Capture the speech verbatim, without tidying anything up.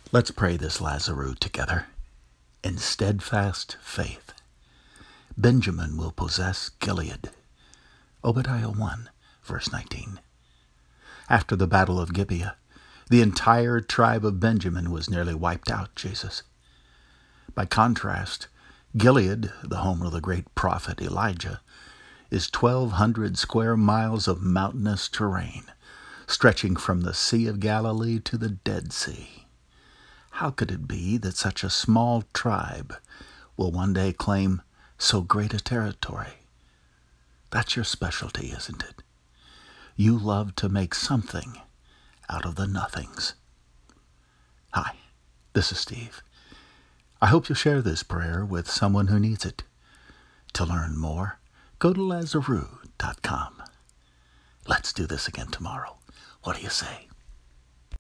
Let's pray this Lazarus together in steadfast faith. Benjamin will possess Gilead. Obadiah one, verse nineteen. After the Battle of Gibeah, the entire tribe of Benjamin was nearly wiped out, Jesus. By contrast, Gilead, the home of the great prophet Elijah, is twelve hundred square miles of mountainous terrain, stretching from the Sea of Galilee to the Dead Sea. How could it be that such a small tribe will one day claim so great a territory? That's your specialty, isn't it? You love to make something out of the nothings. Hi, this is Steve. I hope you'll share this prayer with someone who needs it. To learn more, go to Lazarus dot com. Let's do this again tomorrow. What do you say?